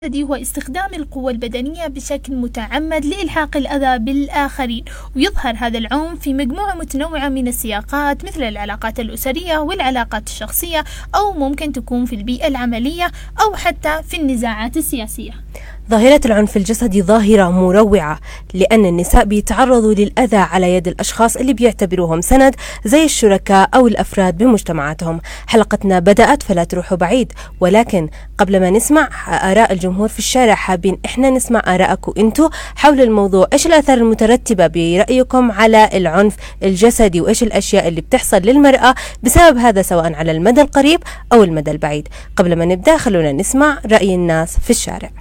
الذي هو استخدام القوة البدنية بشكل متعمد لإلحاق الأذى بالآخرين، ويظهر هذا العنف في مجموعة متنوعة من السياقات مثل العلاقات الأسرية والعلاقات الشخصية، أو ممكن تكون في البيئة العملية أو حتى في النزاعات السياسية. ظاهرة العنف الجسدي ظاهرة مروعة، لأن النساء بيتعرضوا للأذى على يد الأشخاص اللي بيعتبروهم سند زي الشركاء أو الأفراد بمجتمعاتهم. حلقتنا بدأت فلا تروحوا بعيد، ولكن قبل ما نسمع آراء الجمهور في الشارع حابين إحنا نسمع آراءكم أنتوا حول الموضوع. إيش الآثار المترتبة برأيكم على العنف الجسدي، وإيش الأشياء اللي بتحصل للمرأة بسبب هذا سواء على المدى القريب أو المدى البعيد؟ قبل ما نبدأ خلونا نسمع رأي الناس في الشارع.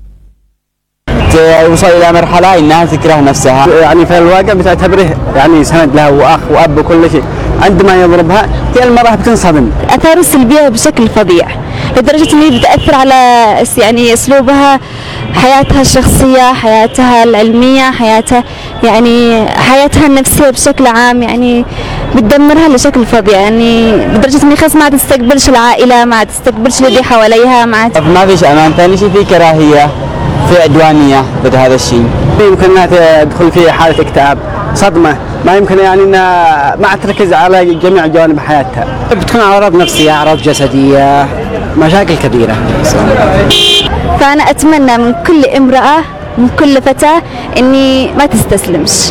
وصل إلى مرحلة إنها تكره نفسها، يعني في الواقع بتعتبره يعني سند لها وأخ وأب وكل شيء. عندما يضربها هي المرأة بتنصدم. أثاره السلبية بشكل فظيع لدرجة إنه بتأثر على يعني أسلوبها، حياتها الشخصية، حياتها العلمية، حياتها النفسية بشكل عام، يعني بتدمرها لشكل فظيع، يعني لدرجة إنه خلاص ما تستقبلش العائلة، ما تستقبلش اللي حواليها، ما فيش أمان. ثاني شيء في كراهية، في عدوانية ضد هذا الشيء. يمكن أنها تدخل في حالة اكتئاب، صدمة، ما يمكن يعني أنها ما تركز على جميع جوانب حياتها. بتكون أعراض نفسية، أعراض جسدية، مشاكل كبيرة. فأنا أتمنى من كل امرأة، من كل فتاة، إني ما تستسلمش.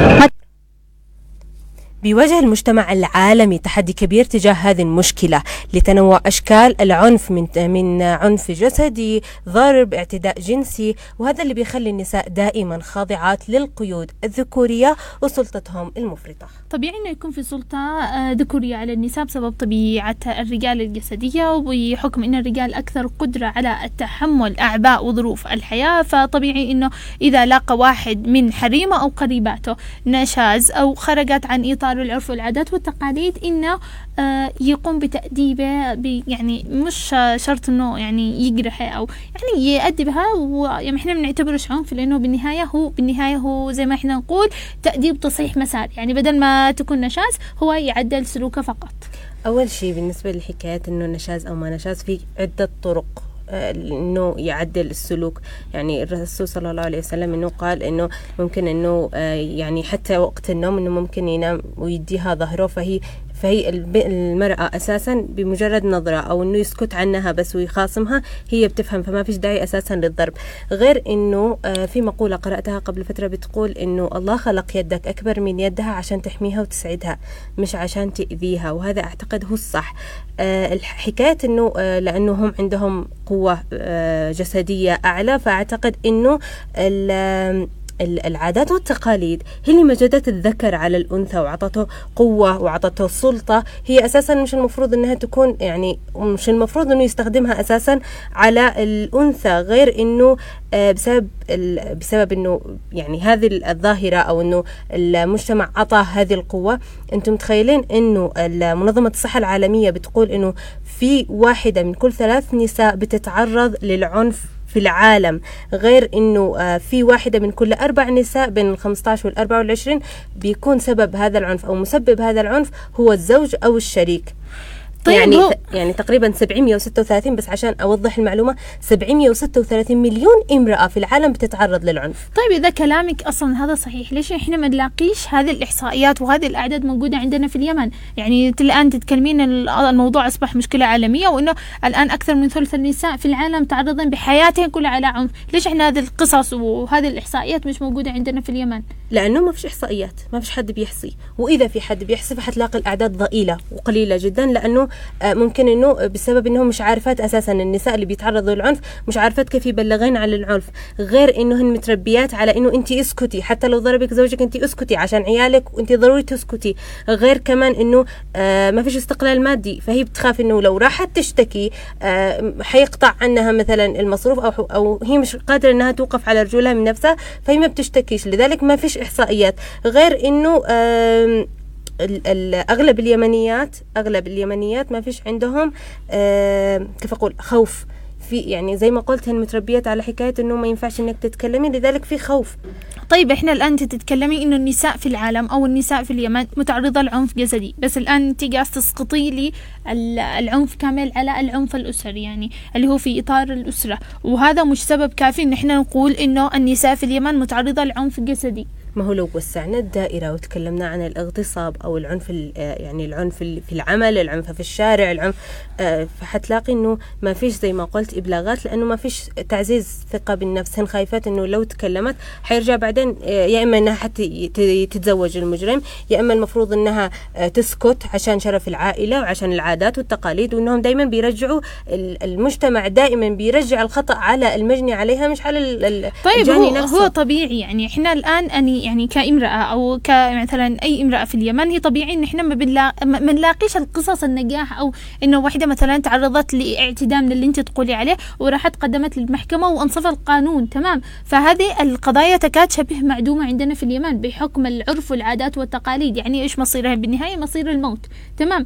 بيواجه المجتمع العالمي تحدي كبير تجاه هذه المشكلة لتنوع أشكال العنف، من عنف جسدي، ضرب، اعتداء جنسي، وهذا اللي بيخلي النساء دائما خاضعات للقيود الذكورية وسلطتهم المفرطة. طبيعي أنه يكون في سلطة ذكورية على النساء بسبب طبيعة الرجال الجسدية، وبحكم أن الرجال أكثر قدرة على التحمل أعباء وظروف الحياة، فطبيعي أنه إذا لاقى واحد من حريمه أو قريباته نشاز أو خرجت عن إطار العرف والعادات والتقاليد إنه يقوم بتأديبه، يعني مش شرط إنه يعني يجرحه أو يعني يأدبها، ويعني إحنا بنعتبره عنف، لأنه بالنهاية هو زي ما إحنا نقول تأديب تصحيح مسار، يعني بدل ما تكون نشاز هو يعدل سلوكه فقط. أول شيء بالنسبة لحكاية إنه نشاز أو ما نشاز، في عدة طرق انه يعدل السلوك. يعني الرسول صلى الله عليه وسلم انه قال انه ممكن انه يعني حتى وقت النوم انه ممكن ينام ويديها ظهره، فهي المرأة أساسا بمجرد نظرة أو أنه يسكت عنها بس ويخاصمها هي بتفهم، فما فيش داعي أساسا للضرب. غير أنه في مقولة قرأتها قبل فترة بتقول أنه الله خلق يدك أكبر من يدها عشان تحميها وتسعدها، مش عشان تأذيها، وهذا أعتقد هو الصح. الحكاية أنه لأنه هم عندهم قوة جسدية أعلى، فأعتقد أنه العادات والتقاليد هي اللي مجدت الذكر على الأنثى وعطته قوة وعطته سلطة. هي أساسا مش المفروض أنها تكون، يعني مش المفروض أنه يستخدمها أساسا على الأنثى، غير أنه بسبب أنه يعني هذه الظاهرة أو أنه المجتمع عطى هذه القوة. أنتم متخيلين أنه منظمة الصحة العالمية بتقول أنه في 1 من كل 3 نساء بتتعرض للعنف في العالم، غير انه في 1 من كل 4 نساء بين 15 وال24 بيكون سبب هذا العنف او مسبب هذا العنف هو الزوج او الشريك. طيب يعني تقريبا 736، بس عشان أوضح المعلومة، 736 مليون امرأة في العالم بتتعرض للعنف. طيب إذا كلامك أصلا هذا صحيح، ليش إحنا ما نلاقيش هذه الإحصائيات وهذه الأعداد موجودة عندنا في اليمن؟ يعني الآن تتكلمين الموضوع أصبح مشكلة عالمية، وإنه الآن أكثر من ثلث النساء في العالم تعرضن بحياتهم كلها على عنف. ليش إحنا هذه القصص وهذه الإحصائيات مش موجودة عندنا في اليمن؟ لأنه ما فيش إحصائيات، ما فيش حد بيحصي، وإذا في حد بيحصي فحتلاقي الأعداد ضئيلة وقليلة جدا، لأنه ممكن انه بسبب انهم مش عارفات اساسا النساء اللي بيتعرضوا للعنف مش عارفات كيف يبلغين عن العنف، غير انه هن متربيات على انه انت اسكتي، حتى لو ضربك زوجك انت اسكتي عشان عيالك وانت ضروري تسكتي. غير كمان انه ما فيش استقلال مادي، فهي بتخاف انه لو راحت تشتكي حيقطع عنها مثلا المصروف او هي مش قادرة انها توقف على رجولها من نفسها، فهي ما بتشتكيش، لذلك ما فيش احصائيات. غير انه أغلب اليمنيات ما فيش عندهم كيف أقول خوف، في يعني زي ما قلت هن متربيات على حكاية إنه ما ينفعش إنك تتكلمي، لذلك في خوف. طيب احنا الآن تتكلمي إنه النساء في العالم أو النساء في اليمن متعرضة لعنف جسدي، بس الآن انت قاعدة تسقطي لي العنف كامل على العنف الأسري، يعني اللي هو في إطار الأسرة، وهذا مش سبب كافي إن احنا نقول إنه النساء في اليمن متعرضة لعنف جسدي. ما هو لو وسعنا الدائرة وتكلمنا عن الاغتصاب أو العنف يعني العنف في العمل، العنف في الشارع، العنف فحتلاقي إنه ما فيش زي ما قلت إبلاغات، لأنه ما فيش تعزيز ثقة بالنفس. هن خايفات إنه لو تكلمت حيرجع بعدين يا إما إنها حتى تتزوج المجرم، يا إما المفروض إنها تسكت عشان شرف العائلة وعشان العادات والتقاليد، وإنهم دايما بيرجعوا المجتمع دائما بيرجع الخطأ على المجني عليها مش على الجاني نفسه. هو طبيعي، يعني إحنا الآن يعني كامرأة أو كمثلا أي امرأة في اليمن هي طبيعي إن إحنا ما نلاقيش القصص النجاح، أو إنه واحدة مثلا تعرضت لاعتداء من اللي أنت تقولي عليه وراحت قدمت للمحكمة وأنصف القانون، تمام. فهذه القضايا تكاد شبه معدومة عندنا في اليمن بحكم العرف والعادات والتقاليد. يعني إيش مصيرها بالنهاية؟ مصير الموت، تمام.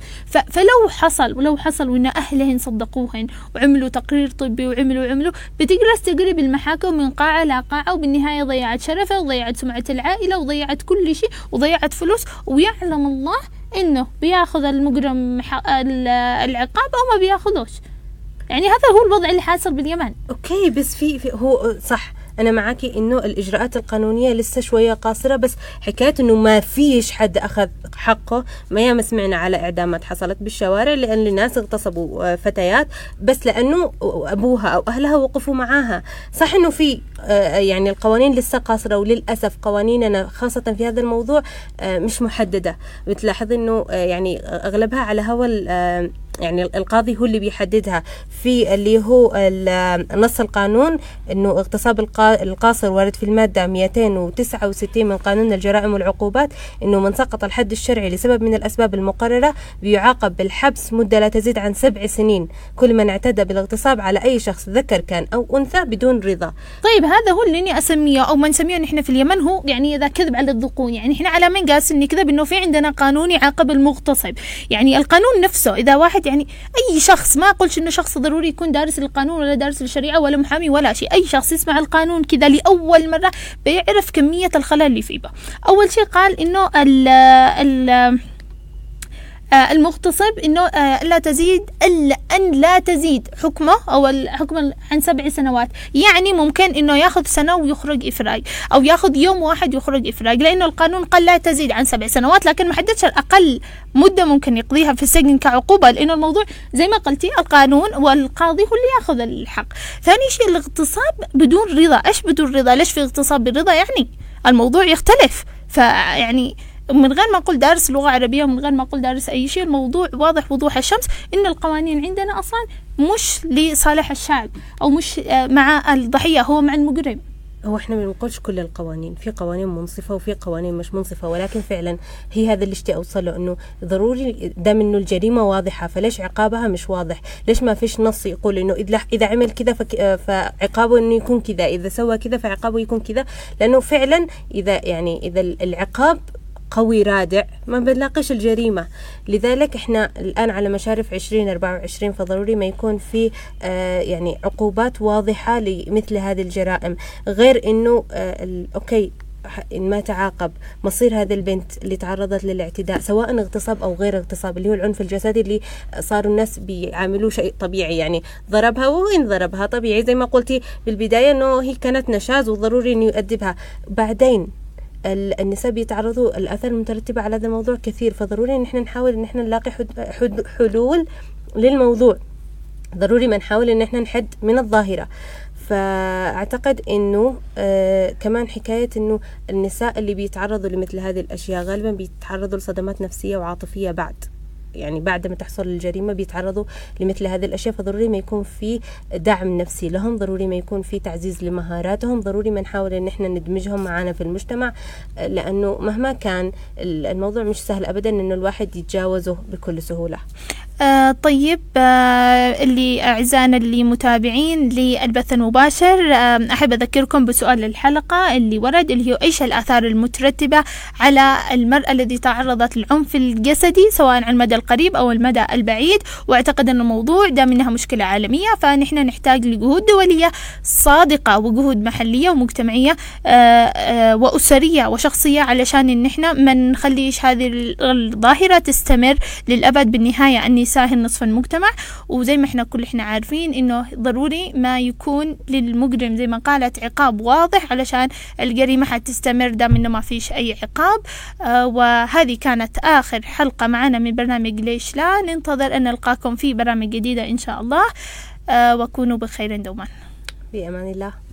فلو حصل وإن أهلهن صدقوهن وعملوا تقرير طبي وعملوا بتجلس تقرب المحاكم من قاعة لا قاعة، وبالنهاية ضيعت شرفها وضيعت سمعة العائلة وضيعت كل شيء وضيعت فلوس، ويعلم الله إنه بياخذ المجرم العقاب أو ما بياخذوش. يعني هذا هو الوضع اللي حاصل باليمن. أوكي، بس في هو صح، أنا معاكي إنه الإجراءات القانونية لسه شوية قاصرة، بس حكاية إنه ما فيش حد أخذ حقه. ما ياما سمعنا على إعدامات حصلت بالشوارع لأن الناس اغتصبوا فتيات بس لأنه أبوها أو أهلها وقفوا معاها. صح إنه في يعني القوانين لسه قاصرة، وللأسف قوانيننا خاصة في هذا الموضوع مش محددة. بتلاحظ إنه يعني أغلبها على هوا يعني القاضي هو اللي بيحددها في اللي هو نص القانون، إنه اغتصاب القاصر وارد في المادة 269 من قانون الجرائم والعقوبات، إنه من سقط الحد الشرعي لسبب من الأسباب المقررة بيعاقب بالحبس مدة لا تزيد عن 7 سنين كل من اعتدى بالاغتصاب على أي شخص ذكر كان أو أنثى بدون رضا. طيب هذا هو اللي أنا أسميه أو ما نسميه نحن في اليمن هو يعني إذا كذب على الذقون. يعني إحنا على من قاس إن كذب إنه في عندنا قانون يعاقب المغتصب. يعني القانون نفسه إذا واحد يعني أي شخص، ما أقولش إنه شخص ضروري يكون دارس القانون ولا دارس الشريعة ولا محامي ولا شيء، أي شخص يسمع القانون كذا لأول مرة بيعرف كمية الخلل اللي فيه. أول شيء قال إنه المغتصب إنه لا تزيد حكمه أو الحكم عن 7 سنوات. يعني ممكن إنه ياخذ سنة ويخرج إفراج، أو ياخذ يوم واحد يخرج إفراج، لأنه القانون قال لا تزيد عن 7 سنوات، لكن ما حددش الأقل مدة ممكن يقضيها في السجن كعقوبة، لأنه الموضوع زي ما قلتي القانون والقاضي هو اللي ياخذ الحق. ثاني شيء الاغتصاب بدون رضا. إيش بدون رضا؟ ليش في اغتصاب بالرضا؟ يعني الموضوع يختلف. فيعني من غير ما أقول دارس لغة عربية ومن غير ما أقول دارس أي شيء، الموضوع واضح وضوح الشمس إن القوانين عندنا أصلا مش لصالح الشعب أو مش مع الضحية، هو مع المجرم. هو احنا ما بنقولش كل القوانين، في قوانين منصفة وفي قوانين مش منصفة، ولكن فعلا هي هذا اللي اشتي اوصله، انه ضروري دام انه الجريمة واضحة فليش عقابها مش واضح؟ ليش ما فيش نص يقول انه اذا عمل كذا فعقابه انه يكون كذا، اذا سوى كذا فعقابه يكون كذا؟ لانه فعلا اذا العقاب قوي رادع ما بنلاقيش الجريمة. لذلك احنا الآن على مشارف 2024 فضروري ما يكون في يعني عقوبات واضحة لمثل هذه الجرائم، غير انه اوكي إن ما تعاقب مصير هذه البنت اللي تعرضت للاعتداء سواء اغتصاب أو غير اغتصاب، اللي هو العنف الجسدي اللي صاروا الناس بيعاملوه شيء طبيعي. يعني ضربها وإن ضربها طبيعي زي ما قلتي بالبداية إنه هي كانت نشاز وضروري إنه يؤدبها. بعدين النساء بيتعرضوا الآثار المترتبة على هذا الموضوع كثير، فضروري إن احنا نحاول إن احنا نلاقي حلول للموضوع. ضروري ما نحاول إن احنا نحد من الظاهرة. فأعتقد إنه كمان حكاية إنه النساء اللي بيتعرضوا لمثل هذه الأشياء غالبا بيتعرضوا لصدمات نفسية وعاطفية بعد ما تحصل الجريمة بيتعرضوا لمثل هذه الأشياء. فضروري ما يكون في دعم نفسي لهم، ضروري ما يكون في تعزيز لمهاراتهم، ضروري ما نحاول إن احنا ندمجهم معنا في المجتمع، لأنه مهما كان الموضوع مش سهل أبدا إنه الواحد يتجاوزه بكل سهولة. طيب، اللي أعزائنا اللي متابعين للبث المباشر، أحب أذكركم بسؤال الحلقة اللي ورد، اللي هو إيش الآثار المترتبة على المرأة التي تعرضت للعنف الجسدي سواء على المدى القريب أو المدى البعيد. وأعتقد أن الموضوع ده منها مشكلة عالمية، فنحن نحتاج لجهود دولية صادقة وجهود محلية ومجتمعية وأسرية وشخصية علشان إن إحنا ما نخليش هذه الظاهرة تستمر للأبد. بالنهاية النساء هن نصف المجتمع، وزي ما إحنا عارفين إنه ضروري ما يكون للمجرم زي ما قالت عقاب واضح علشان الجريمة حتستمر دام إنه ما فيش أي عقاب. وهذه كانت آخر حلقة معنا من برنامج ليش لا. ننتظر أن نلقاكم في برامج جديدة إن شاء الله، وكونوا بخير دوما. بأمان الله.